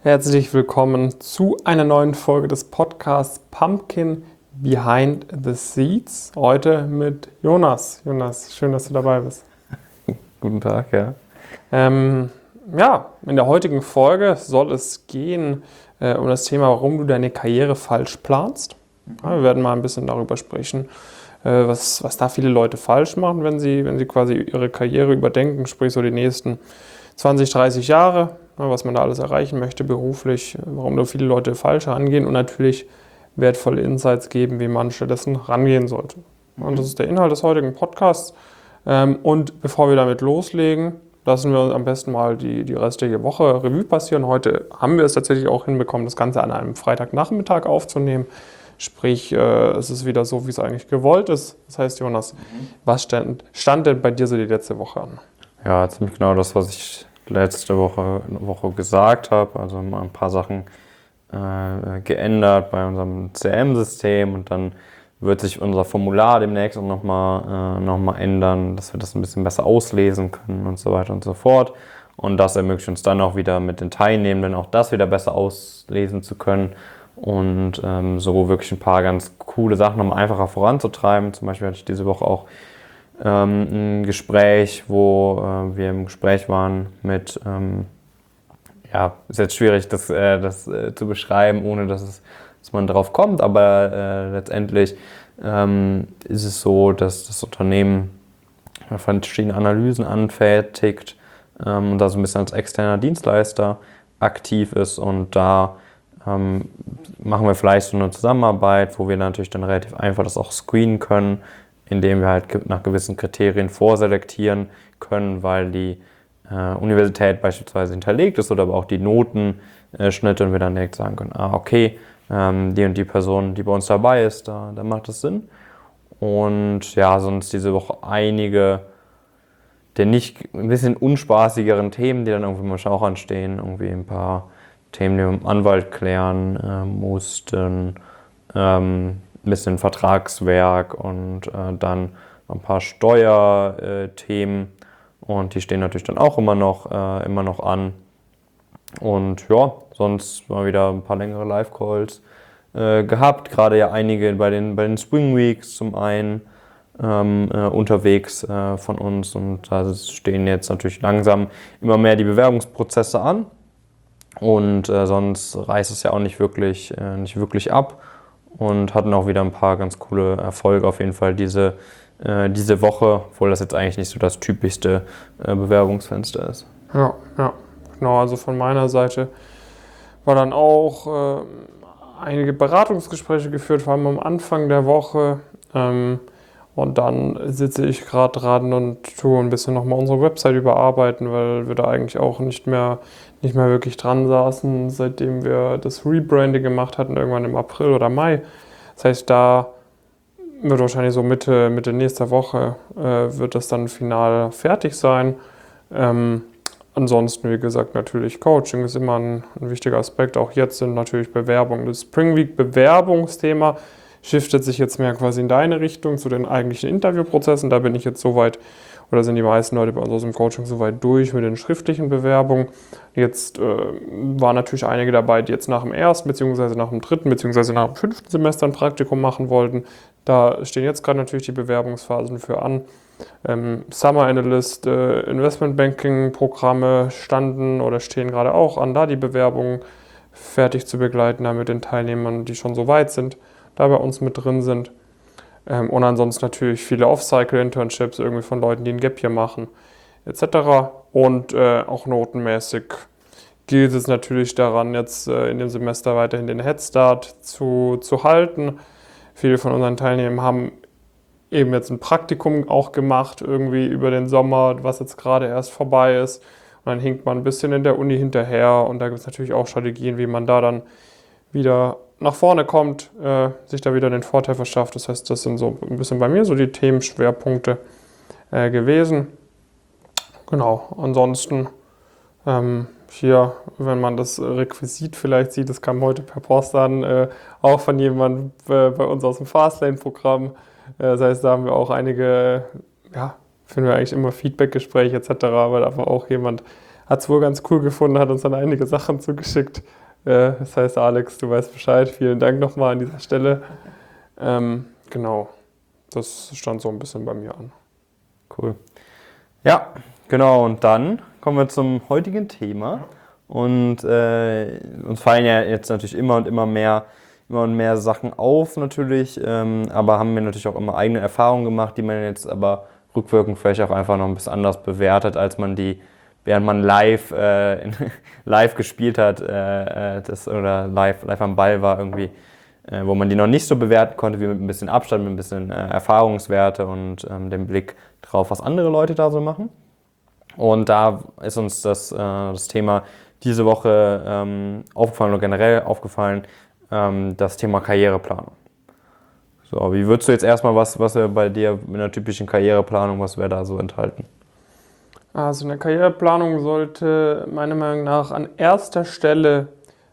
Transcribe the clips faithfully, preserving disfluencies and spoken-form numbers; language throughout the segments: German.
Herzlich willkommen zu einer neuen Folge des Podcasts Pumpkin Behind the Seeds. Heute mit Jonas. Jonas, schön, dass du dabei bist. Guten Tag, ja. Ähm, ja, in der heutigen Folge soll es gehen äh, um das Thema, warum du deine Karriere falsch planst. Ja, wir werden mal ein bisschen darüber sprechen, äh, was, was da viele Leute falsch machen, wenn sie, wenn sie quasi ihre Karriere überdenken, sprich so die nächsten zwanzig, dreißig Jahre, was man da alles erreichen möchte beruflich, warum da viele Leute falsch angehen und natürlich wertvolle Insights geben, wie man stattdessen rangehen sollte. Und das ist der Inhalt des heutigen Podcasts. Und bevor wir damit loslegen, lassen wir uns am besten mal die, die restliche Woche Revue passieren. Heute haben wir es tatsächlich auch hinbekommen, das Ganze an einem Freitagnachmittag aufzunehmen. Sprich, es ist wieder so, wie es eigentlich gewollt ist. Das heißt, Jonas, was stand, stand denn bei dir so die letzte Woche an? Ja, ziemlich genau das, was ich letzte Woche, Woche gesagt habe. Also mal ein paar Sachen äh, geändert bei unserem C R M-System und dann wird sich unser Formular demnächst auch nochmal äh, noch mal ändern, dass wir das ein bisschen besser auslesen können und so weiter und so fort. Und das ermöglicht uns dann auch wieder mit den Teilnehmenden auch das wieder besser auslesen zu können und ähm, so wirklich ein paar ganz coole Sachen nochmal einfacher voranzutreiben. Zum Beispiel hatte ich diese Woche auch ähm, ein Gespräch, wo äh, wir im Gespräch waren mit, ähm, ja, ist jetzt schwierig, das, äh, das äh, zu beschreiben, ohne dass, es, dass man drauf kommt, aber äh, letztendlich ähm, ist es so, dass das Unternehmen verschiedene Analysen anfertigt ähm, und da so ein bisschen als externer Dienstleister aktiv ist und da ähm, machen wir vielleicht so eine Zusammenarbeit, wo wir natürlich dann relativ einfach das auch screenen können, indem wir halt nach gewissen Kriterien vorselektieren können, weil die äh, Universität beispielsweise hinterlegt ist oder aber auch die Notenschnitte äh, und wir dann direkt sagen können, ah okay, ähm, die und die Person, die bei uns dabei ist, da, da macht es Sinn. Und ja, sonst diese Woche einige der nicht ein bisschen unspaßigeren Themen, die dann irgendwie mal auch anstehen, irgendwie ein paar Themen, die wir mit dem Anwalt klären äh, mussten, ähm, ein bisschen Vertragswerk und äh, dann ein paar Steuerthemen und die stehen natürlich dann auch immer noch, äh, immer noch an. Und ja, sonst mal wieder ein paar längere Live-Calls äh, gehabt, gerade ja einige bei den, bei den Spring Weeks zum einen ähm, äh, unterwegs äh, von uns und da stehen jetzt natürlich langsam immer mehr die Bewerbungsprozesse an und äh, sonst reißt es ja auch nicht wirklich, äh, nicht wirklich ab. Und hatten auch wieder ein paar ganz coole Erfolge auf jeden Fall diese, äh, diese Woche, obwohl das jetzt eigentlich nicht so das typischste äh, Bewerbungsfenster ist. Ja, ja, genau. Also von meiner Seite war dann auch äh, einige Beratungsgespräche geführt, vor allem am Anfang der Woche. Ähm, und dann sitze ich gerade dran und tue ein bisschen nochmal unsere Website überarbeiten, weil wir da eigentlich auch nicht mehr, nicht mehr wirklich dran saßen, seitdem wir das Rebranding gemacht hatten, irgendwann im April oder Mai. Das heißt, da wird wahrscheinlich so Mitte, Mitte nächster Woche äh, wird das dann final fertig sein. Ähm, ansonsten, wie gesagt, natürlich Coaching ist immer ein, ein wichtiger Aspekt. Auch jetzt sind natürlich Bewerbungen. Das Spring Week Bewerbungsthema shiftet sich jetzt mehr quasi in deine Richtung zu den eigentlichen Interviewprozessen. Da bin ich jetzt soweit, oder sind die meisten Leute bei uns aus dem Coaching soweit durch mit den schriftlichen Bewerbungen. Jetzt äh, waren natürlich einige dabei, die jetzt nach dem ersten, beziehungsweise nach dem dritten, beziehungsweise nach dem fünften Semester ein Praktikum machen wollten. Da stehen jetzt gerade natürlich die Bewerbungsphasen für an. Ähm, Summer Analyst, äh, Investment Banking Programme standen oder stehen gerade auch an, da die Bewerbungen fertig zu begleiten, da mit den Teilnehmern, die schon so weit sind, da bei uns mit drin sind. Ähm, und ansonsten natürlich viele Off-Cycle-Internships irgendwie von Leuten, die ein Gap hier machen, et cetera. Und äh, auch notenmäßig gilt es natürlich daran, jetzt äh, in dem Semester weiterhin den Headstart zu, zu halten. Viele von unseren Teilnehmern haben eben jetzt ein Praktikum auch gemacht, irgendwie über den Sommer, was jetzt gerade erst vorbei ist. Und dann hinkt man ein bisschen in der Uni hinterher und da gibt es natürlich auch Strategien, wie man da dann wieder nach vorne kommt, äh, sich da wieder den Vorteil verschafft. Das heißt, das sind so ein bisschen bei mir so die Themenschwerpunkte äh, gewesen. Genau, ansonsten ähm, hier, wenn man das Requisit vielleicht sieht, das kam heute per Post an, äh, auch von jemandem äh, bei uns aus dem Fastlane-Programm. Äh, das heißt, da haben wir auch einige, ja, finden wir eigentlich immer Feedback-Gespräche et cetera, weil einfach auch jemand hat es wohl ganz cool gefunden, hat uns dann einige Sachen zugeschickt. Äh, das heißt, Alex, du weißt Bescheid. Vielen Dank nochmal an dieser Stelle. Ähm, genau, das stand so ein bisschen bei mir an. Cool. Ja, genau. Und dann kommen wir zum heutigen Thema. Und äh, uns fallen ja jetzt natürlich immer und immer mehr, immer und mehr Sachen auf natürlich, ähm, aber haben wir natürlich auch immer eigene Erfahrungen gemacht, die man jetzt aber rückwirkend vielleicht auch einfach noch ein bisschen anders bewertet, als man die, während man live, äh, live gespielt hat äh, das, oder live, live am Ball war irgendwie, äh, wo man die noch nicht so bewerten konnte, wie mit ein bisschen Abstand, mit ein bisschen äh, Erfahrungswerte und ähm, dem Blick drauf, was andere Leute da so machen. Und da ist uns das, äh, das Thema diese Woche ähm, aufgefallen oder generell aufgefallen, ähm, das Thema Karriereplanung. So, wie würdest du jetzt erstmal, was, was wäre bei dir mit einer typischen Karriereplanung, was wäre da so enthalten? Also eine Karriereplanung sollte meiner Meinung nach an erster Stelle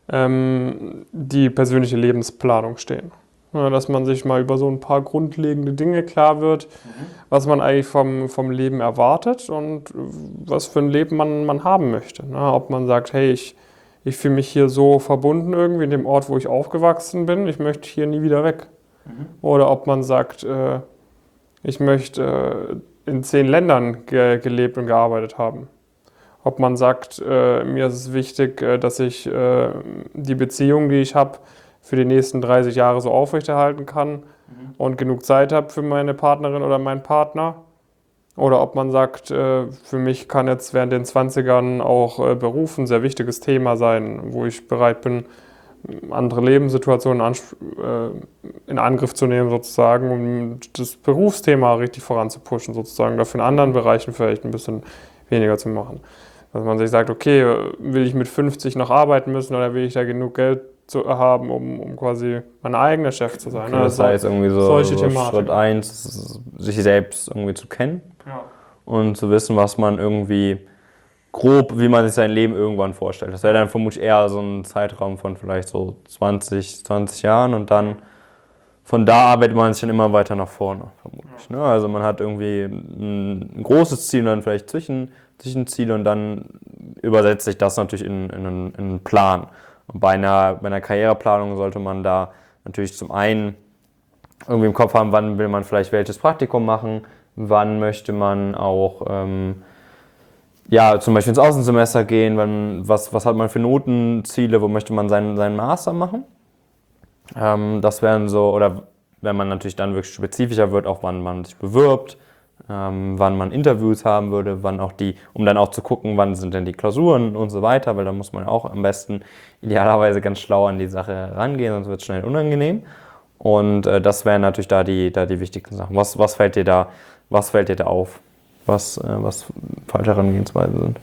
ähm, die persönliche Lebensplanung stehen. Ja, dass man sich mal über so ein paar grundlegende Dinge klar wird, mhm. was man eigentlich vom, vom Leben erwartet und was für ein Leben man, man haben möchte. Na, ob man sagt, hey, ich, ich fühle mich hier so verbunden irgendwie in dem Ort, wo ich aufgewachsen bin, ich möchte hier nie wieder weg. Mhm. Oder ob man sagt, äh, ich möchte äh, in zehn Ländern ge- gelebt und gearbeitet haben. Ob man sagt, äh, mir ist es wichtig, äh, dass ich äh, die Beziehung, die ich habe, für die nächsten dreißig Jahre so aufrechterhalten kann mhm. und genug Zeit habe für meine Partnerin oder meinen Partner. Oder ob man sagt, äh, für mich kann jetzt während den zwanzigern auch äh, Beruf ein sehr wichtiges Thema sein, wo ich bereit bin, andere Lebenssituationen ansp- äh, in Angriff zu nehmen sozusagen, um das Berufsthema richtig voranzupushen sozusagen, dafür in anderen Bereichen vielleicht ein bisschen weniger zu machen. Dass man sich sagt, okay, will ich mit fünfzig noch arbeiten müssen oder will ich da genug Geld zu haben, um, um quasi mein eigener Chef zu sein. Okay, das heißt irgendwie so, solche so Thematiken. Schritt eins, sich selbst irgendwie zu kennen Ja. und zu wissen, was man irgendwie grob, wie man sich sein Leben irgendwann vorstellt. Das wäre dann vermutlich eher so ein Zeitraum von vielleicht so zwanzig, zwanzig Jahren und dann von da arbeitet man sich dann immer weiter nach vorne, vermutlich. Ne? Also man hat irgendwie ein, ein großes Ziel und dann vielleicht Zwischen, Zwischenziele und dann übersetzt sich das natürlich in, in, einen, in einen Plan. Und bei einer, bei einer Karriereplanung sollte man da natürlich zum einen irgendwie im Kopf haben, wann will man vielleicht welches Praktikum machen, wann möchte man auch ähm, ja, zum Beispiel ins Außensemester gehen, wann, was, was hat man für Notenziele, wo möchte man seinen, seinen Master machen. Ähm, das wären so, oder wenn man natürlich dann wirklich spezifischer wird, auch wann man sich bewirbt, ähm, wann man Interviews haben würde, wann auch die, um dann auch zu gucken, wann sind denn die Klausuren und so weiter, weil da muss man auch am besten idealerweise ganz schlau an die Sache rangehen, sonst wird es schnell unangenehm. Und äh, das wären natürlich da die, da die wichtigsten Sachen. Was, was fällt dir da, was fällt dir da auf, was, äh, was falsche Herangehensweisen sind?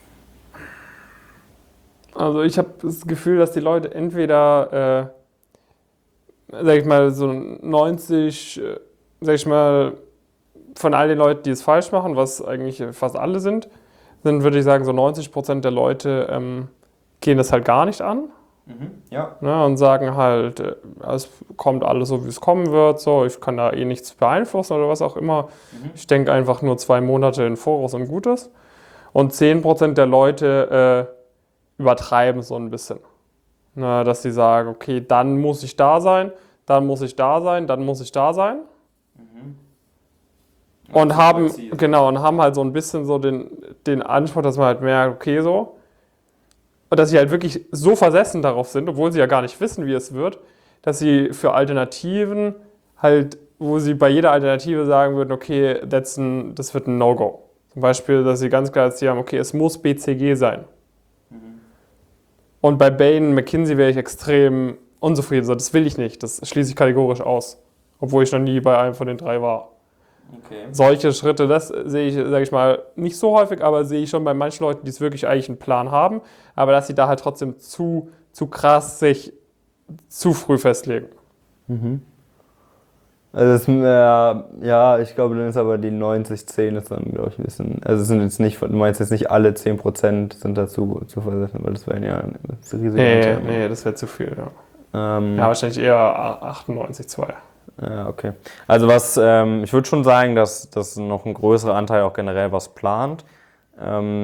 Also ich habe das Gefühl, dass die Leute entweder, äh, sag ich mal, so neunzig, äh, sag ich mal, von all den Leuten, die es falsch machen, was eigentlich fast alle sind, sind, würde ich sagen, so neunzig Prozent der Leute ähm, gehen das halt gar nicht an. Mhm, ja. Ne, und sagen halt, äh, es kommt alles so, wie es kommen wird, so, ich kann da eh nichts beeinflussen oder was auch immer. Mhm. Ich denke einfach nur zwei Monate in Voraus und gut ist. Und zehn Prozent der Leute äh, übertreiben so ein bisschen. Ne, dass sie sagen, okay, dann muss ich da sein, dann muss ich da sein, dann muss ich da sein. Mhm. Und haben, genau, und haben halt so ein bisschen so den, den Anspruch, dass man halt merkt, okay, so. Und dass sie halt wirklich so versessen darauf sind, obwohl sie ja gar nicht wissen, wie es wird, dass sie für Alternativen halt, wo sie bei jeder Alternative sagen würden, okay, that's ein, das wird ein No-Go. Zum Beispiel, dass sie ganz klar jetzt hier haben, okay, es muss B C G sein. Mhm. Und bei Bain, McKinsey wäre ich extrem unzufrieden. So, das will ich nicht, das schließe ich kategorisch aus. Obwohl ich noch nie bei einem von den drei war. Okay. Solche Schritte, das sehe ich, sage ich mal, nicht so häufig, aber sehe ich schon bei manchen Leuten, die es wirklich eigentlich einen Plan haben, aber dass sie da halt trotzdem zu, zu krass sich zu früh festlegen. Mhm. Also das, äh, ja, ich glaube, dann ist aber die neunzig zehn ist dann, glaube ich, ein bisschen, also es sind jetzt nicht, du meinst jetzt nicht alle zehn Prozent sind dazu zu versetzen, weil das wären ja das riesige Nee, nee, das wäre zu viel, ja. Ähm, ja, wahrscheinlich eher achtundneunzig Komma zwei. Ja, okay. Also was, ähm, ich würde schon sagen, dass, dass noch ein größerer Anteil auch generell was plant. Ähm,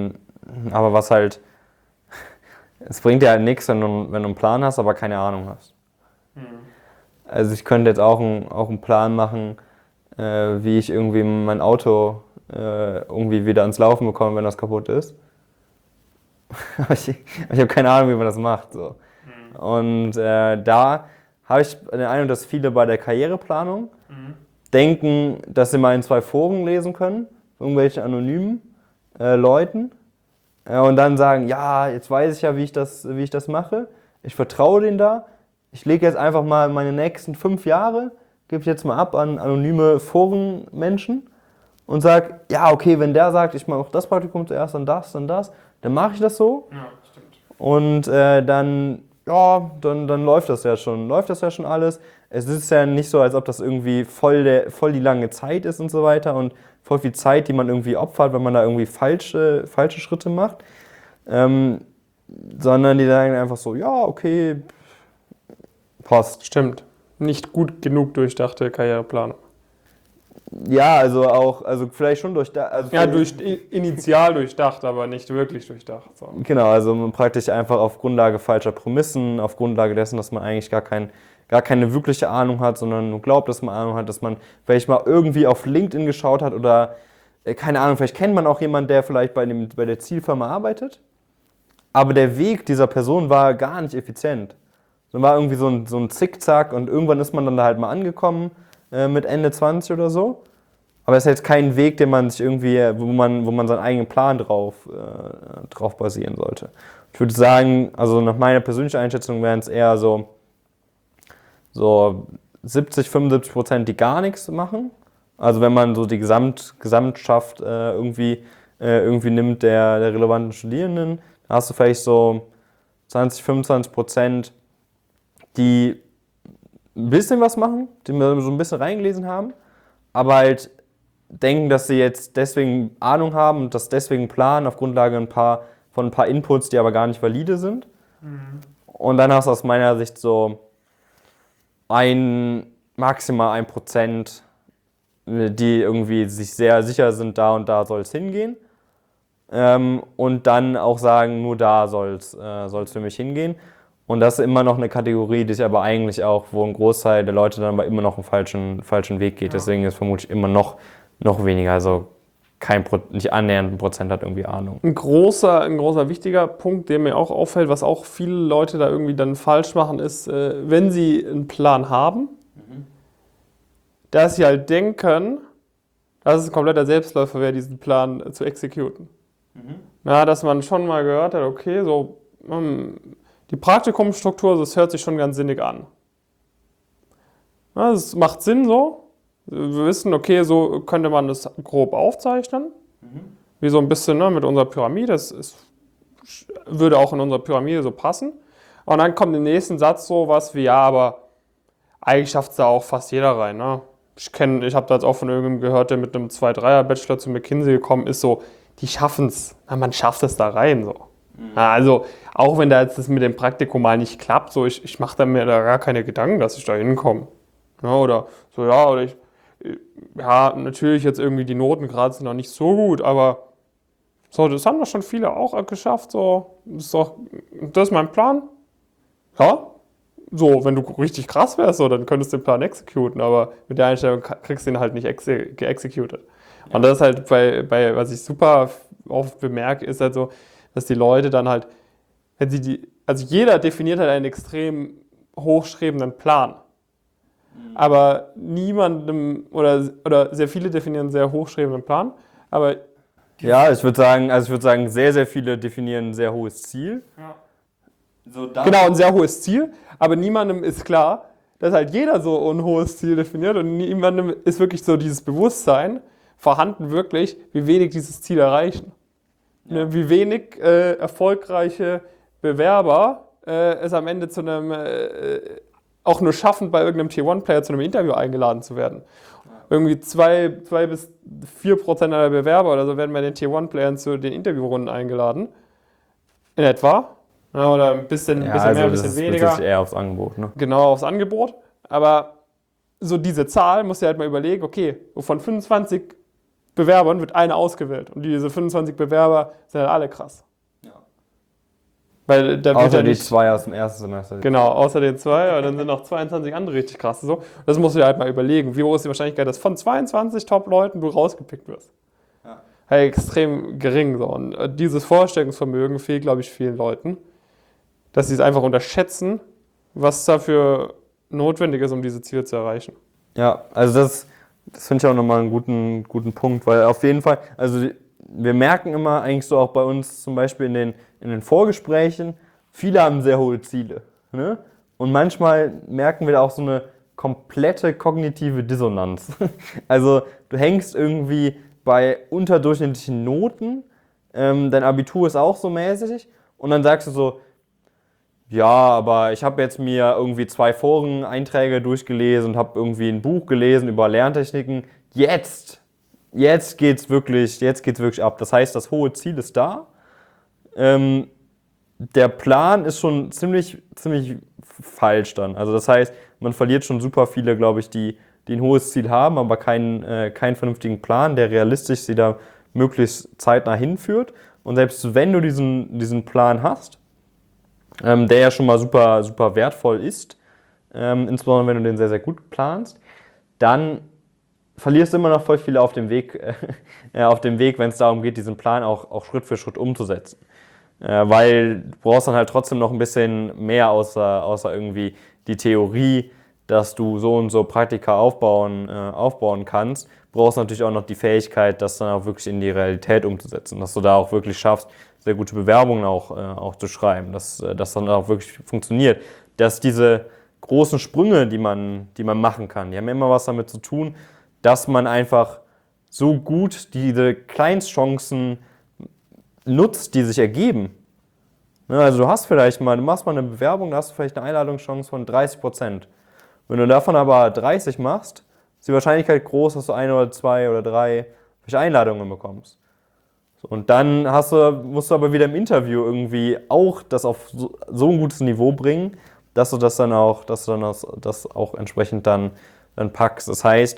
Aber was halt, es bringt dir halt nichts, wenn du, wenn du einen Plan hast, aber keine Ahnung hast. Mhm. Also ich könnte jetzt auch, ein, auch einen Plan machen, äh, wie ich irgendwie mein Auto äh, irgendwie wieder ans Laufen bekomme, wenn das kaputt ist. aber ich, ich habe keine Ahnung, wie man das macht. So. Mhm. Und äh, da habe ich den Eindruck, dass viele bei der Karriereplanung mhm. denken, dass sie mal in zwei Foren lesen können, irgendwelche anonymen äh, Leuten, äh, und dann sagen, ja, jetzt weiß ich ja, wie ich das, wie ich das mache, ich vertraue denen da, ich lege jetzt einfach mal meine nächsten fünf Jahre, gebe ich jetzt mal ab an anonyme Forenmenschen und sage, ja, okay, wenn der sagt, ich mache auch das Praktikum zuerst, dann das, dann das, dann mache ich das so. Ja, stimmt. Und äh, dann, ja, dann, dann läuft das ja schon, läuft das ja schon alles. Es ist ja nicht so, als ob das irgendwie voll, der, voll die lange Zeit ist und so weiter und voll viel Zeit, die man irgendwie opfert, wenn man da irgendwie falsche, falsche Schritte macht. Ähm, sondern die sagen einfach so, ja, okay, passt. Stimmt. Nicht gut genug durchdachte Karriereplanung. Ja, also auch, also vielleicht schon durchdacht. Also ja, durch, initial durchdacht, aber nicht wirklich durchdacht. So. Genau, also praktisch einfach auf Grundlage falscher Prämissen, auf Grundlage dessen, dass man eigentlich gar, kein, gar keine wirkliche Ahnung hat, sondern nur glaubt, dass man Ahnung hat, dass man vielleicht mal irgendwie auf LinkedIn geschaut hat oder, keine Ahnung, vielleicht kennt man auch jemanden, der vielleicht bei, dem, bei der Zielfirma arbeitet, aber der Weg dieser Person war gar nicht effizient. Dann war irgendwie so ein, so ein Zickzack und irgendwann ist man dann da halt mal angekommen, mit Ende zwanzig oder so. Aber es ist jetzt kein Weg, den man sich irgendwie, wo man, wo man seinen eigenen Plan drauf, äh, drauf basieren sollte. Ich würde sagen, also nach meiner persönlichen Einschätzung wären es eher so, so siebzig, fünfundsiebzig Prozent, die gar nichts machen. Also wenn man so die Gesamt, Gesamtschaft äh, irgendwie, äh, irgendwie nimmt der, der relevanten Studierenden, da hast du vielleicht so zwanzig, fünfundzwanzig Prozent, die ein bisschen was machen, die wir so ein bisschen reingelesen haben, aber halt denken, dass sie jetzt deswegen Ahnung haben und das deswegen planen auf Grundlage ein paar, von ein paar Inputs, die aber gar nicht valide sind. Mhm. Und dann hast du aus meiner Sicht so ein, maximal ein Prozent, die irgendwie sich sehr sicher sind, da und da soll es hingehen. Ähm, und dann auch sagen, nur da soll es äh, soll's für mich hingehen. Und das ist immer noch eine Kategorie, die sich aber eigentlich auch, wo ein Großteil der Leute dann aber immer noch einen falschen, falschen Weg geht. Ja. Deswegen ist vermutlich immer noch, noch weniger, also kein Pro, nicht annähernd ein Prozent hat irgendwie Ahnung. Ein großer, ein großer wichtiger Punkt, der mir auch auffällt, was auch viele Leute da irgendwie dann falsch machen, ist, äh, wenn sie einen Plan haben, mhm. dass sie halt denken, dass es ein kompletter Selbstläufer wäre, diesen Plan äh, zu exekuten. Mhm. Ja, dass man schon mal gehört hat, okay, so hm, die Praktikumsstruktur, das hört sich schon ganz sinnig an. Ja, das macht Sinn so. Wir wissen, okay, so könnte man das grob aufzeichnen. Mhm. Wie so ein bisschen, ne, mit unserer Pyramide. Das ist, würde auch in unserer Pyramide so passen. Und dann kommt im nächsten Satz so was wie, ja, aber eigentlich schafft es da auch fast jeder rein. Ne? Ich kenne, ich habe da jetzt auch von irgendjemandem gehört, der mit einem zwei Dreier Bachelor zu McKinsey gekommen ist, so, die schaffen es. Man schafft es da rein. So. Mhm. Also, auch wenn da jetzt das mit dem Praktikum mal nicht klappt, so, ich, ich mache da mir da gar keine Gedanken, dass ich da hinkomme. Ja, oder so, ja, oder ich, ja, natürlich jetzt irgendwie die Noten gerade sind noch nicht so gut, aber so, das haben doch schon viele auch geschafft, so, das ist doch, das ist mein Plan. Ja, so, wenn du richtig krass wärst, so, dann könntest du den Plan exekuten, aber mit der Einstellung kriegst du ihn halt nicht exe- geexecuted. Und das ist halt bei, bei, was ich super oft bemerke, ist halt so, dass die Leute dann halt, wenn sie die, also jeder definiert halt einen extrem hochstrebenden Plan. Mhm. Aber niemandem, oder, oder sehr viele definieren einen sehr hochstrebenden Plan, aber... Ja, ich würde sagen, also ich würde sagen, sehr, sehr viele definieren ein sehr hohes Ziel. Ja. So genau, ein sehr hohes Ziel, aber niemandem ist klar, dass halt jeder so ein hohes Ziel definiert und niemandem ist wirklich so dieses Bewusstsein vorhanden wirklich, wie wenig dieses Ziel erreichen. Ja. Wie wenig äh, erfolgreiche Bewerber äh, es am Ende zu einem, äh, auch nur schaffen, bei irgendeinem Tier eins Player zu einem Interview eingeladen zu werden. Ja. Irgendwie zwei, zwei bis vier Prozent aller Bewerber oder so werden bei den Tier eins Playern zu den Interviewrunden eingeladen. In etwa. Ja, oder ein bisschen, ja, bisschen also mehr, ein bisschen das weniger. Das ist eher aufs Angebot, ne? Genau, aufs Angebot. Aber so diese Zahl musst du halt mal überlegen, okay, von fünfundzwanzig Bewerbern wird einer ausgewählt. Und diese fünfundzwanzig Bewerber sind halt alle krass. Ja. Weil da außer wird ja die nicht, zwei aus dem ersten Semester. Genau, außer den zwei. Aber dann sind noch zweiundzwanzig andere richtig krass. So. Das musst du dir halt mal überlegen. Wie hoch ist die Wahrscheinlichkeit, dass von zweiundzwanzig Top-Leuten du rausgepickt wirst? Ja. Halt extrem gering. So. Und dieses Vorstellungsvermögen fehlt, glaube ich, vielen Leuten. Dass sie es einfach unterschätzen, was dafür notwendig ist, um diese Ziele zu erreichen. Ja, also das, das finde ich auch nochmal einen guten, guten Punkt, weil auf jeden Fall, also wir merken immer eigentlich so auch bei uns zum Beispiel in den, in den Vorgesprächen, viele haben sehr hohe Ziele. Ne? Und manchmal merken wir da auch so eine komplette kognitive Dissonanz. Also du hängst irgendwie bei unterdurchschnittlichen Noten, ähm, dein Abitur ist auch so mäßig und dann sagst du so, ja, aber ich habe jetzt mir irgendwie zwei Foren-Einträge durchgelesen und habe irgendwie ein Buch gelesen über Lerntechniken. Jetzt, jetzt geht's wirklich, jetzt geht's wirklich ab. Das heißt, das hohe Ziel ist da. Ähm, der Plan ist schon ziemlich, ziemlich falsch dann. Also das heißt, man verliert schon super viele, glaube ich, die, die ein hohes Ziel haben, aber keinen, äh, keinen vernünftigen Plan, der realistisch sie da möglichst zeitnah hinführt. Und selbst wenn du diesen, diesen Plan hast, Ähm, der ja schon mal super, super wertvoll ist, ähm, insbesondere wenn du den sehr, sehr gut planst, dann verlierst du immer noch voll viele auf dem Weg, äh, auf dem Weg, wenn es darum geht, diesen Plan auch, auch Schritt für Schritt umzusetzen. Äh, weil du brauchst dann halt trotzdem noch ein bisschen mehr außer, außer irgendwie die Theorie, dass du so und so Praktika aufbauen, äh, aufbauen kannst, brauchst natürlich auch noch die Fähigkeit, das dann auch wirklich in die Realität umzusetzen, dass du da auch wirklich schaffst, sehr gute Bewerbungen auch, äh, auch zu schreiben, dass das dann auch wirklich funktioniert. Dass diese großen Sprünge, die man, die man machen kann, die haben immer was damit zu tun, dass man einfach so gut diese Kleinstchancen nutzt, die sich ergeben. Ne, also du hast vielleicht mal, du machst mal eine Bewerbung, da hast du vielleicht eine Einladungschance von dreißig Prozent. Wenn du davon aber dreißig machst, ist die Wahrscheinlichkeit groß, dass du ein oder zwei oder drei Einladungen bekommst. Und dann hast du, musst du aber wieder im Interview irgendwie auch das auf so, so ein gutes Niveau bringen, dass du das dann auch, dass du dann das, das auch entsprechend dann, dann packst. Das heißt,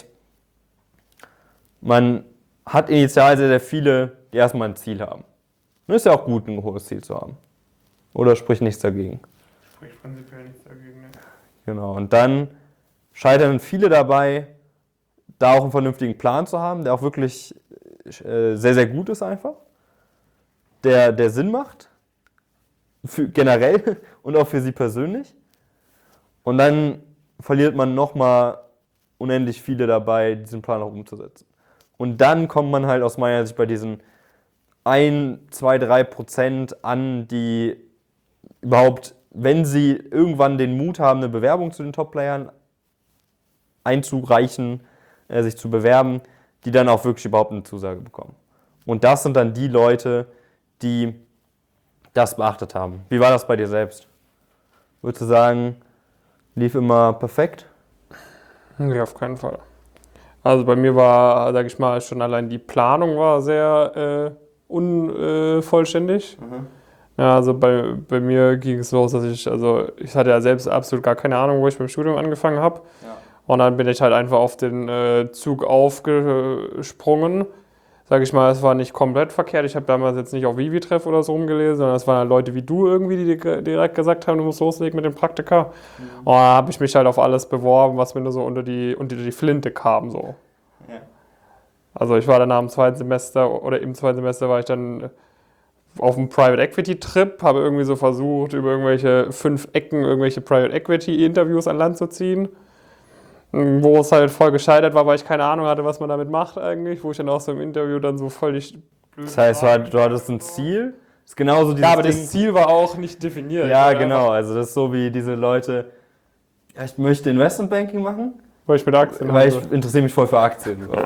man hat initial sehr, sehr viele, die erstmal ein Ziel haben. Und ist ja auch gut, ein hohes Ziel zu haben. Oder spricht nichts dagegen? Spricht prinzipiell nichts dagegen, ne? Genau. Und dann scheitern viele dabei, da auch einen vernünftigen Plan zu haben, der auch wirklich sehr, sehr gut ist einfach, der, der Sinn macht, für, generell und auch für sie persönlich. Und dann verliert man nochmal unendlich viele dabei, diesen Plan auch umzusetzen. Und dann kommt man halt aus meiner Sicht bei diesen ein, zwei, drei Prozent an, die überhaupt, wenn sie irgendwann den Mut haben, eine Bewerbung zu den Top-Playern einzureichen, äh, sich zu bewerben, die dann auch wirklich überhaupt eine Zusage bekommen. Und das sind dann die Leute, die das beachtet haben. Wie war das bei dir selbst? Würdest du sagen, lief immer perfekt? Nee, auf keinen Fall. Also bei mir war, sag ich mal, schon allein die Planung war sehr äh, unvollständig. Äh, mhm. Ja, also bei, bei mir ging es los, dass ich, also ich hatte ja selbst absolut gar keine Ahnung, wo ich beim Studium angefangen habe. Ja. Und dann bin ich halt einfach auf den äh, Zug aufgesprungen. Sag ich mal, es war nicht komplett verkehrt. Ich habe damals jetzt nicht auf Vivi-Treff oder so rumgelesen, sondern es waren halt Leute wie du irgendwie, die direkt gesagt haben, du musst loslegen mit dem Praktika. Mhm. Und da habe ich mich halt auf alles beworben, was mir nur so unter die, unter die Flinte kam. So. Ja. Also ich war dann nach dem zweiten Semester oder im zweiten Semester war ich dann auf einem Private Equity Trip, habe irgendwie so versucht, über irgendwelche fünf Ecken irgendwelche Private Equity Interviews an Land zu ziehen. Wo es halt voll gescheitert war, weil ich keine Ahnung hatte, was man damit macht eigentlich, wo ich dann auch so im Interview dann so völlig blöd. Das heißt, war, du hattest ein Ziel? Das ist genauso dieses ja, aber Ding. Das Ziel war auch nicht definiert. Ja, genau. Also das ist so wie diese Leute, ja, ich möchte Investmentbanking machen. Weil ich mit Aktien Weil ich interessiere mich voll für Aktien. So.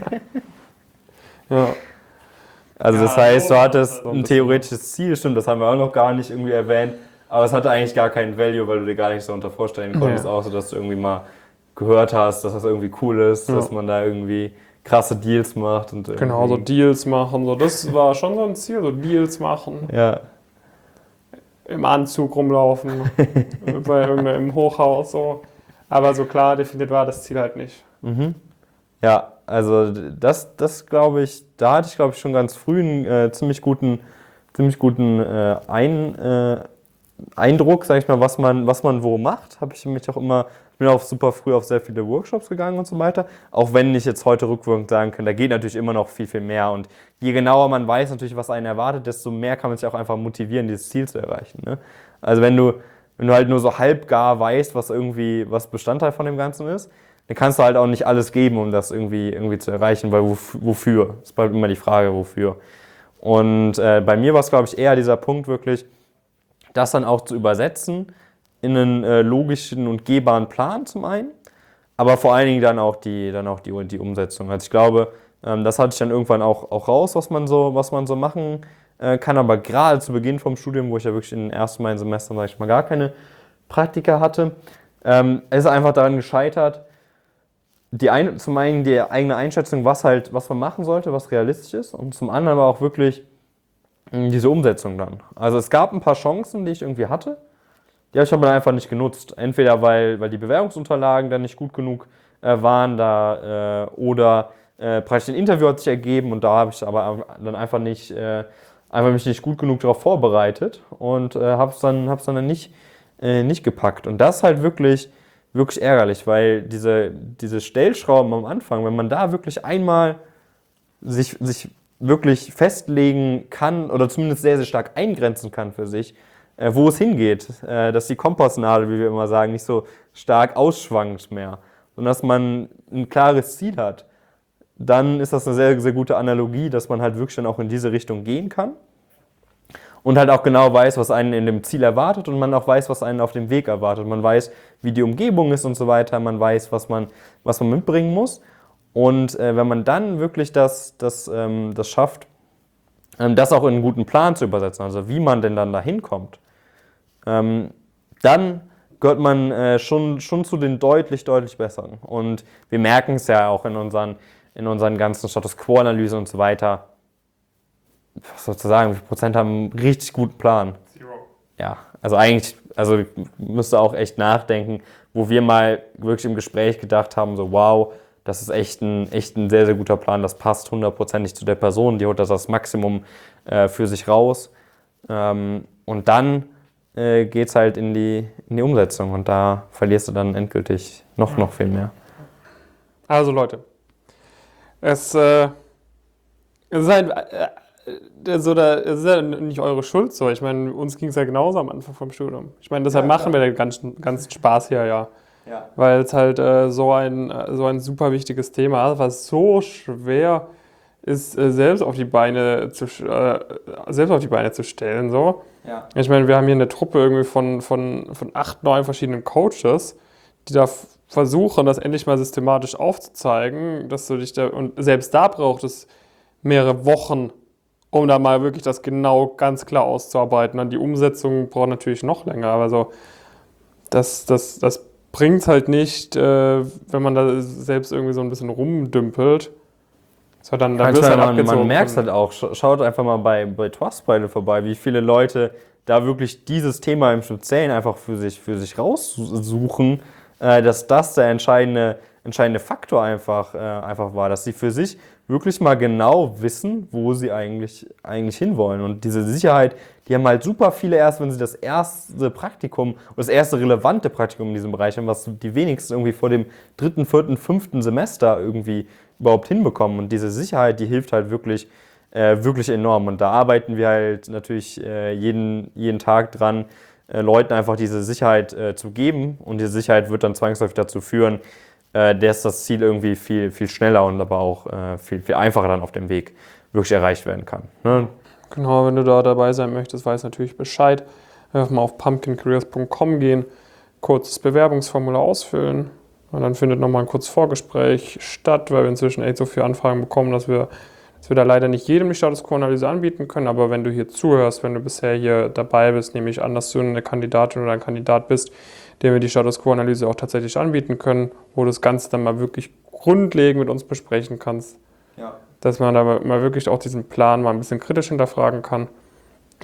Ja. Also das heißt, du hattest ein theoretisches Ziel, stimmt, das haben wir auch noch gar nicht irgendwie erwähnt, aber es hatte eigentlich gar keinen Value, weil du dir gar nicht so unter vorstellen konntest, ja. Außer dass du irgendwie mal gehört hast, dass das irgendwie cool ist, ja. Dass man da irgendwie krasse Deals macht. Und genau, so Deals machen, so das war schon so ein Ziel, so Deals machen. Ja. Im Anzug rumlaufen, bei irgendeinem Hochhaus so. Aber so klar definiert war das Ziel halt nicht. Mhm. Ja, also das, das glaube ich, da hatte ich glaube ich schon ganz früh einen äh, ziemlich guten, ziemlich guten äh, Ein, äh, Eindruck, sag ich mal, was man, was man wo macht. Habe ich mich auch immer, bin auch super früh auf sehr viele Workshops gegangen und so weiter. Auch wenn ich jetzt heute rückwirkend sagen kann, da geht natürlich immer noch viel, viel mehr. Und je genauer man weiß natürlich, was einen erwartet, desto mehr kann man sich auch einfach motivieren, dieses Ziel zu erreichen. Ne? Also wenn du, wenn du halt nur so halbgar weißt, was irgendwie, was Bestandteil von dem Ganzen ist, dann kannst du halt auch nicht alles geben, um das irgendwie, irgendwie zu erreichen, weil wofür? Das bleibt immer die Frage, wofür. Und äh, bei mir war es, glaube ich, eher dieser Punkt wirklich, das dann auch zu übersetzen in einen äh, logischen und gehbaren Plan zum einen, aber vor allen Dingen dann auch die, dann auch die, die Umsetzung. Also ich glaube, ähm, das hatte ich dann irgendwann auch, auch raus, was man so, was man so machen äh, kann, aber gerade zu Beginn vom Studium, wo ich ja wirklich in den ersten beiden Semestern, sag ich mal, gar keine Praktika hatte, ähm, ist einfach daran gescheitert, die ein, zum einen die eigene Einschätzung, was halt, was man machen sollte, was realistisch ist, und zum anderen aber auch wirklich diese Umsetzung dann. Also es gab ein paar Chancen, die ich irgendwie hatte, die habe ich aber einfach nicht genutzt. Entweder weil, weil die Bewerbungsunterlagen dann nicht gut genug äh, waren da äh, oder äh, praktisch ein Interview hat sich ergeben und da habe ich aber dann einfach nicht, äh, einfach mich nicht gut genug darauf vorbereitet und äh, habe es dann, hab's dann nicht, äh, nicht gepackt. Und das ist halt wirklich, wirklich ärgerlich, weil diese, diese Stellschrauben am Anfang, wenn man da wirklich einmal sich, sich wirklich festlegen kann oder zumindest sehr, sehr stark eingrenzen kann für sich, äh, wo es hingeht, äh, dass die Kompassnadel, wie wir immer sagen, nicht so stark ausschwankt mehr, sondern dass man ein klares Ziel hat, dann ist das eine sehr, sehr gute Analogie, dass man halt wirklich dann auch in diese Richtung gehen kann und halt auch genau weiß, was einen in dem Ziel erwartet und man auch weiß, was einen auf dem Weg erwartet. Man weiß, wie die Umgebung ist und so weiter, man weiß, was man, was man mitbringen muss. Und äh, wenn man dann wirklich das, das, ähm, das schafft, ähm, das auch in einen guten Plan zu übersetzen, also wie man denn dann da hinkommt, ähm, dann gehört man äh, schon, schon zu den deutlich, deutlich Besseren. Und wir merken es ja auch in unseren, in unseren ganzen Status Quo-Analysen und so weiter. Was soll ich sagen, wie viel Prozent haben einen richtig guten Plan? Zero. Ja, also eigentlich, also ich müsste auch echt nachdenken, wo wir mal wirklich im Gespräch gedacht haben, so wow, das ist echt ein, echt ein sehr, sehr guter Plan, das passt hundertprozentig zu der Person, die holt das das Maximum äh, für sich raus. Ähm, und dann äh, geht es halt in die, in die Umsetzung und da verlierst du dann endgültig noch, noch viel mehr. Also Leute, es, äh, es ist halt äh, so, da, es ist ja nicht eure Schuld so. Ich meine, uns ging es ja genauso am Anfang vom Studium. Ich meine, deshalb ja, machen klar. wir den ganzen, ganzen Spaß hier ja. Ja. Weil es halt äh, so, ein, so ein super wichtiges Thema ist, was so schwer ist, äh, selbst, auf die Beine zu, äh, selbst auf die Beine zu stellen. So. Ja. Ich meine, wir haben hier eine Truppe irgendwie von, von, von acht, neun verschiedenen Coaches, die da f- versuchen, das endlich mal systematisch aufzuzeigen, dass du dich da, und selbst da braucht es mehrere Wochen, um da mal wirklich das genau ganz klar auszuarbeiten. Dann die Umsetzung braucht natürlich noch länger, aber so, das, das, das bringt es halt nicht, äh, wenn man da selbst irgendwie so ein bisschen rumdümpelt. So, dann, dann wirst du halt abgezogen. Man merkt es halt auch. Schaut einfach mal bei, bei Trustpilot vorbei, wie viele Leute da wirklich dieses Thema im Speziellen einfach für sich, für sich raussuchen, äh, dass das der entscheidende, entscheidende Faktor einfach, äh, einfach war, dass sie für sich wirklich mal genau wissen, wo sie eigentlich, eigentlich hinwollen. Und diese Sicherheit, die haben halt super viele erst, wenn sie das erste Praktikum oder das erste relevante Praktikum in diesem Bereich haben, was die wenigsten irgendwie vor dem dritten, vierten, fünften Semester irgendwie überhaupt hinbekommen. Und diese Sicherheit, die hilft halt wirklich, äh, wirklich enorm. Und da arbeiten wir halt natürlich äh, jeden, jeden Tag dran, äh, Leuten einfach diese Sicherheit äh, zu geben. Und diese Sicherheit wird dann zwangsläufig dazu führen, äh, dass das Ziel irgendwie viel, viel schneller und aber auch äh, viel, viel einfacher dann auf dem Weg wirklich erreicht werden kann. Ne? Genau, wenn du da dabei sein möchtest, weiß natürlich Bescheid. Einfach mal auf pumpkin careers punkt com gehen, kurzes Bewerbungsformular ausfüllen und dann findet nochmal ein kurzes Vorgespräch statt, weil wir inzwischen echt so viele Anfragen bekommen, dass wir, dass wir da leider nicht jedem die Status Quo-Analyse anbieten können. Aber wenn du hier zuhörst, wenn du bisher hier dabei bist, nehme ich an, dass du eine Kandidatin oder ein Kandidat bist, dem wir die Status Quo-Analyse auch tatsächlich anbieten können, wo du das Ganze dann mal wirklich grundlegend mit uns besprechen kannst. Ja. Dass man da mal wirklich auch diesen Plan mal ein bisschen kritisch hinterfragen kann.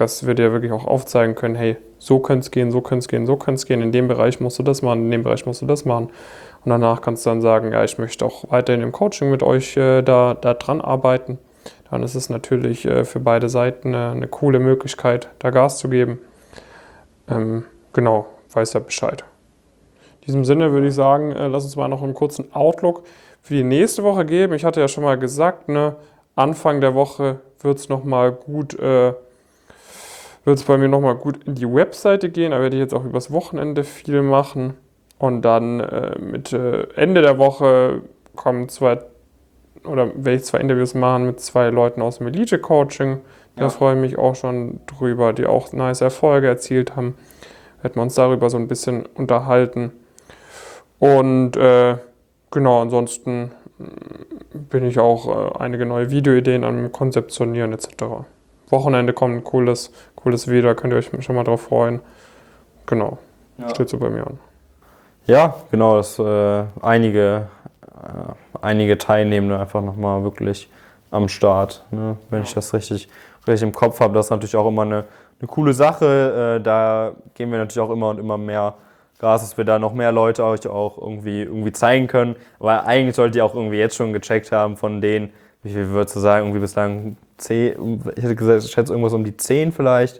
dass wir dir wirklich auch aufzeigen können, hey, so könnte es gehen, so könnte es gehen, so könnte es gehen, in dem Bereich musst du das machen, in dem Bereich musst du das machen. Und danach kannst du dann sagen, ja, ich möchte auch weiterhin im Coaching mit euch äh, da, da dran arbeiten. Dann ist es natürlich äh, für beide Seiten eine, eine coole Möglichkeit, da Gas zu geben. Ähm, genau, weiß ja Bescheid. In diesem Sinne würde ich sagen, äh, lass uns mal noch einen kurzen Outlook für die nächste Woche geben. Ich hatte ja schon mal gesagt, ne, Anfang der Woche wird es nochmal gut, äh, wird es bei mir nochmal gut in die Webseite gehen. Da werde ich jetzt auch übers Wochenende viel machen. Und dann äh, mit äh, Ende der Woche kommen zwei, oder werde ich zwei Interviews machen mit zwei Leuten aus dem Elite-Coaching. Da ja. freue ich mich auch schon drüber, die auch nice Erfolge erzielt haben. Werden wir uns darüber so ein bisschen unterhalten. Und äh, genau, ansonsten bin ich auch äh, einige neue Videoideen am Konzeptionieren et cetera. Wochenende kommt ein cooles, cooles Video, könnt ihr euch schon mal drauf freuen. Genau, ja. Steht so bei mir an. Ja, genau, dass äh, einige, äh, einige Teilnehmende einfach nochmal wirklich am Start, ne? Wenn ja. ich das richtig, richtig im Kopf habe. Das ist natürlich auch immer eine, eine coole Sache. Äh, da gehen wir natürlich auch immer und immer mehr Gas, dass wir da noch mehr Leute euch auch irgendwie, irgendwie zeigen können. Aber eigentlich solltet ihr auch irgendwie jetzt schon gecheckt haben von denen, wie viel würdest du sagen, irgendwie bislang zehn, ich hätte gesagt, ich schätze irgendwas um die zehn vielleicht.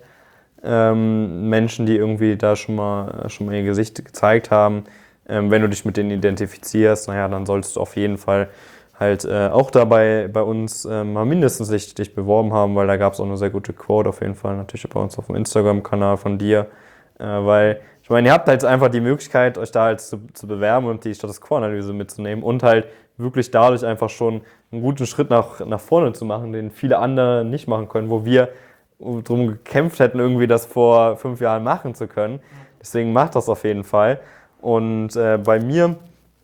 Ähm, Menschen, die irgendwie da schon mal, schon mal ihr Gesicht gezeigt haben. Ähm, wenn du dich mit denen identifizierst, naja, dann solltest du auf jeden Fall halt äh, auch dabei bei uns äh, mal mindestens dich, dich beworben haben, weil da gab es auch eine sehr gute Quote auf jeden Fall, natürlich bei uns auf dem Instagram-Kanal von dir, äh, weil ich meine, ihr habt halt einfach die Möglichkeit, euch da halt zu, zu bewerben und die Status Quo-Analyse mitzunehmen und halt wirklich dadurch einfach schon einen guten Schritt nach, nach vorne zu machen, den viele andere nicht machen können, wo wir drum gekämpft hätten, irgendwie das vor fünf Jahren machen zu können. Deswegen macht das auf jeden Fall. Und äh, bei mir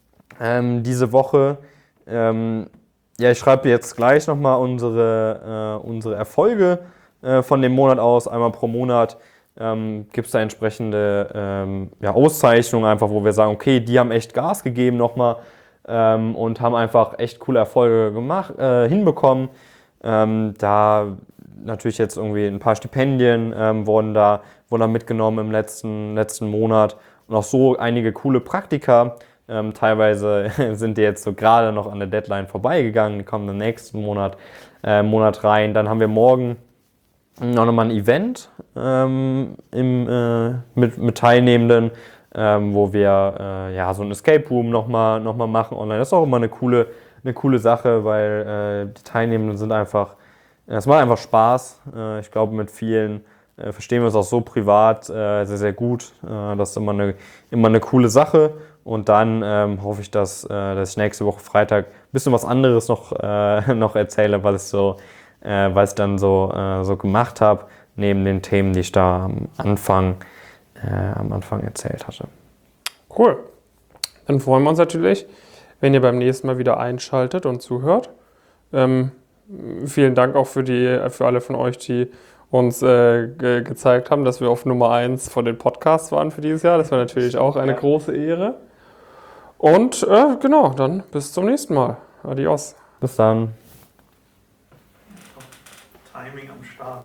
ähm, diese Woche, ähm, ja, ich schreibe jetzt gleich nochmal unsere, äh, unsere Erfolge äh, von dem Monat aus. Einmal pro Monat ähm, gibt es da entsprechende ähm, ja, Auszeichnungen, einfach, wo wir sagen, okay, die haben echt Gas gegeben nochmal ähm, und haben einfach echt coole Erfolge gemacht, äh, hinbekommen. Ähm, da natürlich jetzt irgendwie ein paar Stipendien ähm, wurden, da, wurden da mitgenommen im letzten, letzten Monat und auch so einige coole Praktika. Ähm, teilweise sind die jetzt so gerade noch an der Deadline vorbeigegangen, die kommen im nächsten Monat, äh, Monat rein. Dann haben wir morgen noch nochmal ein Event ähm, im, äh, mit, mit Teilnehmenden, ähm, wo wir äh, ja, so ein Escape Room nochmal noch mal machen online. Das ist auch immer eine coole, eine coole Sache, weil äh, die Teilnehmenden sind einfach, es macht einfach Spaß. Äh, ich glaube, mit vielen äh, verstehen wir uns auch so privat äh, sehr, sehr gut. Äh, das ist immer eine, immer eine coole Sache. Und dann ähm, hoffe ich, dass, äh, dass ich nächste Woche Freitag ein bisschen was anderes noch, äh, noch erzähle, was ich, so, äh, was ich dann so, äh, so gemacht habe, neben den Themen, die ich da am Anfang, äh, am Anfang erzählt hatte. Cool. Dann freuen wir uns natürlich, wenn ihr beim nächsten Mal wieder einschaltet und zuhört. Ähm, vielen Dank auch für, die, für alle von euch, die uns äh, ge- gezeigt haben, dass wir auf Nummer eins von den Podcasts waren für dieses Jahr. Das war natürlich auch eine große Ehre. Und äh, genau, dann bis zum nächsten Mal. Adios. Bis dann. Timing am Start.